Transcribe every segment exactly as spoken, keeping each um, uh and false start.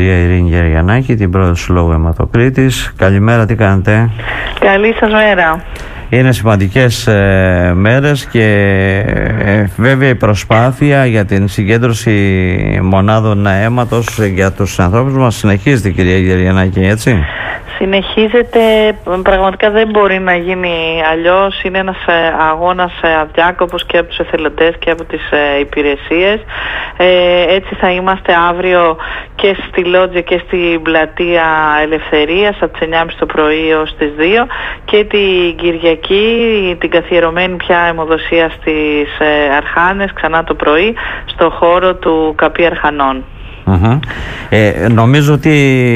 κυρία Ειρήνη Γεριανάκη, την πρόεδρο του Συλλόγου Αιματοκρίτης. Καλημέρα, τι κάνετε? Καλή σας μέρα. Είναι σημαντικές ε, μέρες και ε, βέβαια η προσπάθεια για την συγκέντρωση μονάδων αίματος για τους ανθρώπους μας συνεχίζεται, κυρία Γεριανάκη, έτσι? Συνεχίζεται, πραγματικά δεν μπορεί να γίνει αλλιώς. Είναι ένας αγώνας αδιάκοπος και από τους εθελοντές και από τις υπηρεσίες. Ε, έτσι θα είμαστε αύριο και στη Λότζια και στην Πλατεία Ελευθερίας από τις εννιά και μισή το πρωί ως τις δύο, και την Κυριακή την καθιερωμένη πια αιμοδοσία στις Αρχάνες ξανά το πρωί στο χώρο του Καπή Αρχανών. Mm-hmm. Ε, νομίζω ότι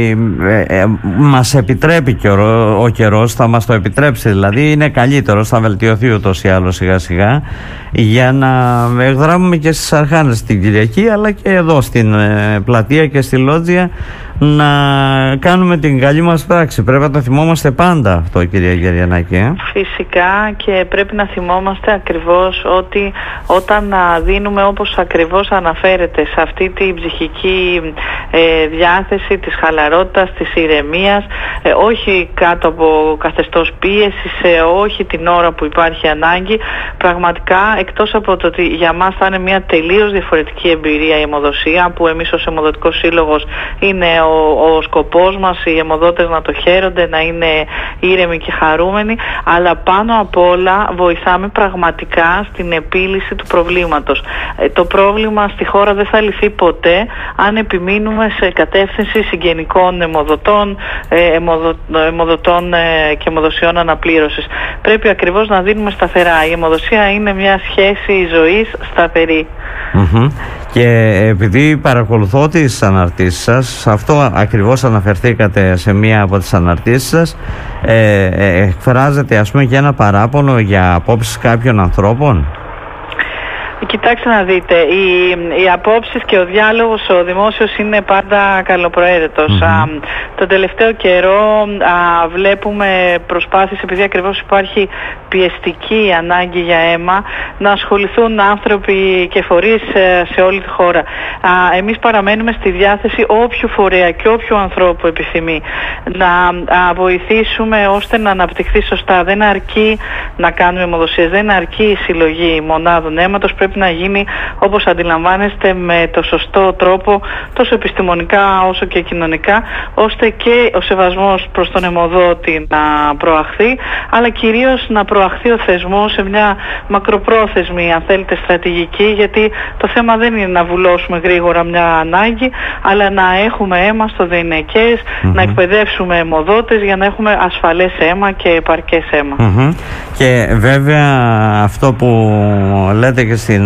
ε, ε, μας επιτρέπει και ο, ο καιρός, θα μας το επιτρέψει, δηλαδή είναι καλύτερος, θα βελτιωθεί ούτως ή άλλως σιγά σιγά, για να εκδράμουμε και στις Αρχάνες την Κυριακή, αλλά και εδώ στην ε, Πλατεία και στη Λότζια να κάνουμε την καλή μας πράξη. Πρέπει να το θυμόμαστε πάντα αυτό, κυρία Γεριανάκη. Ε? Φυσικά, και πρέπει να θυμόμαστε ακριβώς ότι όταν δίνουμε, όπως ακριβώς αναφέρεται, σε αυτή την ψυχική ε, διάθεση της χαλαρότητας, της ηρεμίας, ε, όχι κάτω από καθεστώς πίεσης, ε, όχι την ώρα που υπάρχει ανάγκη, πραγματικά, εκτός από το ότι για μας θα είναι μια τελείως διαφορετική εμπειρία η αιμοδοσία, που εμείς ως Αιμοδοτικός Σύλλογος είναι ο, ο σκοπός μας, οι αιμοδότες να το χαίρονται, να είναι ήρεμοι και χαρούμενοι, αλλά πάνω απ' όλα βοηθάμε πραγματικά στην επίλυση του προβλήματος. Ε, το πρόβλημα στη χώρα δεν θα λυθεί ποτέ αν επιμείνουμε σε κατεύθυνση συγγενικών αιμοδοτών, ε, αιμοδο, αιμοδοτών ε, και αιμοδοσιών αναπλήρωσης. Πρέπει ακριβώς να δίνουμε σταθερά. Η αιμοδοσία είναι μια σχέση ζωής σταθερή. Mm-hmm. Και επειδή παρακολουθώ τις αναρτήσεις σας, αυτό ακριβώς αναφερθήκατε σε μία από τις αναρτήσεις σας, ε, ε, εκφράζεται ας πούμε και ένα παράπονο για απόψεις κάποιων ανθρώπων. Κοιτάξτε να δείτε, οι, οι απόψεις και ο διάλογος ο δημόσιος είναι πάντα καλοπροαίρετος. Mm-hmm. Α, τον τελευταίο καιρό α, βλέπουμε προσπάθειες, επειδή ακριβώς υπάρχει πιεστική ανάγκη για αίμα, να ασχοληθούν άνθρωποι και φορείς σε όλη τη χώρα. Α, εμείς παραμένουμε στη διάθεση όποιου φορέα και όποιου ανθρώπου επιθυμεί να α, βοηθήσουμε ώστε να αναπτυχθεί σωστά. Δεν αρκεί να κάνουμε αιμοδοσίες, δεν αρκεί η συλλογή μονάδων αίματος, πρέπει να γίνει, όπως αντιλαμβάνεστε, με το σωστό τρόπο, τόσο επιστημονικά όσο και κοινωνικά, ώστε και ο σεβασμός προς τον αιμοδότη να προαχθεί, αλλά κυρίως να προαχθεί ο θεσμός σε μια μακροπρόθεσμη, αν θέλετε, στρατηγική, γιατί το θέμα δεν είναι να βουλώσουμε γρήγορα μια ανάγκη, αλλά να έχουμε αίμα στο διενεκές, mm-hmm. να εκπαιδεύσουμε αιμοδότες για να έχουμε ασφαλές αίμα και επαρκές αίμα. Mm-hmm. Και βέβαια αυτό που λέτε και στην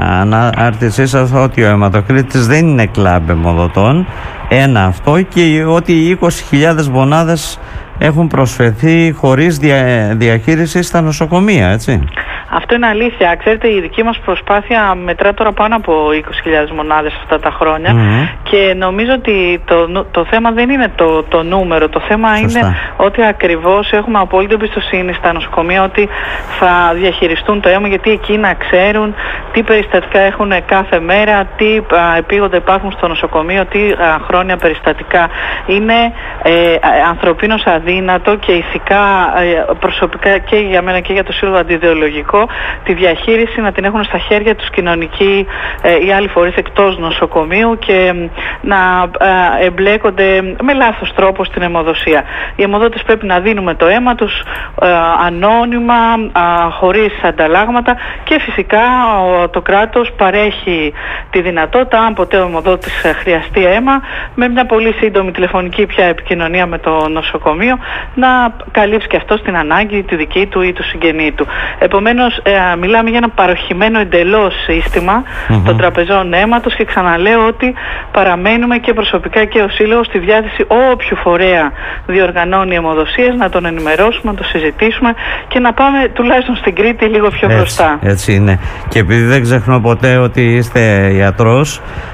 ανάρτησή σας, ότι ο αιματοκρίτης δεν είναι κλαμπ αιμοδοτών, ένα αυτό, και ότι είκοσι χιλιάδες μονάδες έχουν προσφερθεί χωρίς δια, διαχείριση στα νοσοκομεία, έτσι? Αυτό είναι αλήθεια. Ξέρετε, η δική μας προσπάθεια μετρά τώρα πάνω από είκοσι χιλιάδες μονάδες αυτά τα χρόνια, mm-hmm. και νομίζω ότι το, το θέμα δεν είναι το, το νούμερο. Το θέμα Σωστά. είναι ότι ακριβώς έχουμε απόλυτη εμπιστοσύνη στα νοσοκομεία ότι θα διαχειριστούν το αίμα, γιατί εκεί να ξέρουν τι περιστατικά έχουν κάθε μέρα, τι α, επίγοντα υπάρχουν στο νοσοκομείο, τι α, χρόνια περιστατικά. Είναι ε, ανθρωπίνως αδύνατο και ηθικά, ε, προσωπικά και για μένα και για το Σύλλογο αντιιδεολογικό, τη διαχείριση να την έχουν στα χέρια τους κοινωνικοί ε, ή άλλοι φορείς εκτός νοσοκομείου και να ε, εμπλέκονται με λάθος τρόπο στην αιμοδοσία. Οι αιμοδότες πρέπει να δίνουμε το αίμα τους ε, ανώνυμα, ε, χωρίς ανταλλάγματα, και φυσικά ο, το κράτος παρέχει τη δυνατότητα, αν ποτέ ο αιμοδότης χρειαστεί αίμα, με μια πολύ σύντομη τηλεφωνική πια επικοινωνία με το νοσοκομείο, να καλύψει και αυτό την ανάγκη τη δική του ή του συγγενή του. Επομένως, Ε, μιλάμε για ένα παροχημένο εντελώς σύστημα mm-hmm. των τραπεζών αίματος, και ξαναλέω ότι παραμένουμε και προσωπικά και ο Σύλλογος στη διάθεση όποιου φορέα διοργανώνει αιμοδοσίες, να τον ενημερώσουμε, να το συζητήσουμε και να πάμε τουλάχιστον στην Κρήτη λίγο πιο έτσι, μπροστά. Έτσι είναι. Και επειδή δεν ξεχνώ ποτέ ότι είστε ιατρός,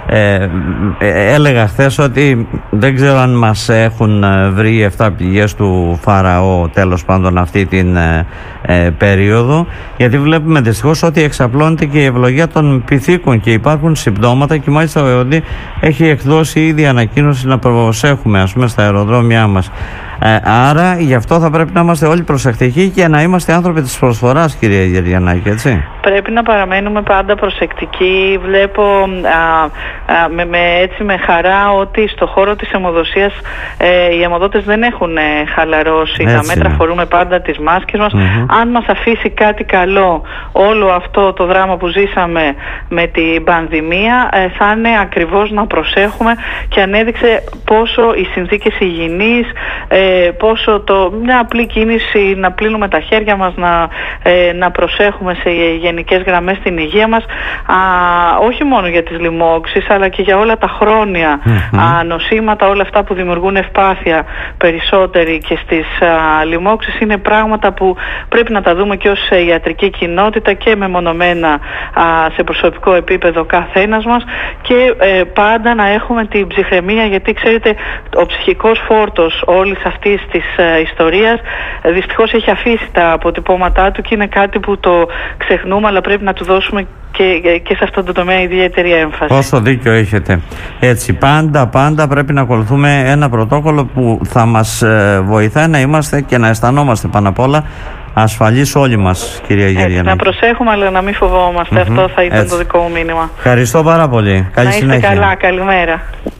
Ε, ε, έλεγα χθες ότι δεν ξέρω αν μας έχουν βρει οι εφτά πληγές του Φαραώ τέλος πάντων αυτή την ε, ε, περίοδο, γιατί βλέπουμε δυστυχώς ότι εξαπλώνεται και η ευλογία των πυθίκων και υπάρχουν συμπτώματα, και μάλιστα ο ΕΟΔΗ έχει εκδώσει ήδη ανακοίνωση να προσέχουμε, ας πούμε, στα αεροδρόμια μας. Ε, άρα γι' αυτό θα πρέπει να είμαστε όλοι προσεκτικοί και να είμαστε άνθρωποι της προσφοράς, κυρία Γεριανάκη, έτσι. Πρέπει να παραμένουμε πάντα προσεκτικοί. Βλέπω α, α, με, με, έτσι, με χαρά ότι στο χώρο της αιμοδοσίας ε, οι αιμοδότες δεν έχουν ε, χαλαρώσει έτσι, τα μέτρα, φορούμε πάντα τις μάσκες μας. Mm-hmm. Αν μας αφήσει κάτι καλό όλο αυτό το δράμα που ζήσαμε με την πανδημία, ε, θα είναι ακριβώς να προσέχουμε, και ανέδειξε πόσο οι συνθήκες υγιεινής, ε, πόσο το, μια απλή κίνηση να πλύνουμε τα χέρια μας, να, ε, να προσέχουμε σε γενικές γραμμές στην υγεία μας, α, όχι μόνο για τις λοιμώξεις αλλά και για όλα τα χρόνια mm-hmm. α, νοσήματα, όλα αυτά που δημιουργούν ευπάθεια περισσότερη και στις α, λοιμώξεις, είναι πράγματα που πρέπει να τα δούμε και ως ιατρική κοινότητα και μεμονωμένα α, σε προσωπικό επίπεδο καθένας μας, και ε, πάντα να έχουμε την ψυχραιμία, γιατί ξέρετε ο ψυχικός φόρτος όλης αυτής της ε, ιστορίας ε, δυστυχώς έχει αφήσει τα αποτυπώματά του και είναι κάτι που το ξεχνούμε, αλλά πρέπει να του δώσουμε και, και σε αυτό το τομέα ιδιαίτερη έμφαση. Πόσο δίκιο έχετε. Έτσι, πάντα, πάντα πρέπει να ακολουθούμε ένα πρωτόκολλο που θα μας ε, βοηθάει να είμαστε και να αισθανόμαστε πάνω απ' όλα ασφαλείς όλοι μας, κυρία Γεριανάκη. Να προσέχουμε, αλλά να μην φοβόμαστε. Mm-hmm. Αυτό θα ήταν έτσι το δικό μου μήνυμα. Ευχαριστώ πάρα πολύ. Καλή να είστε συνέχεια. Καλά, καλημέρα.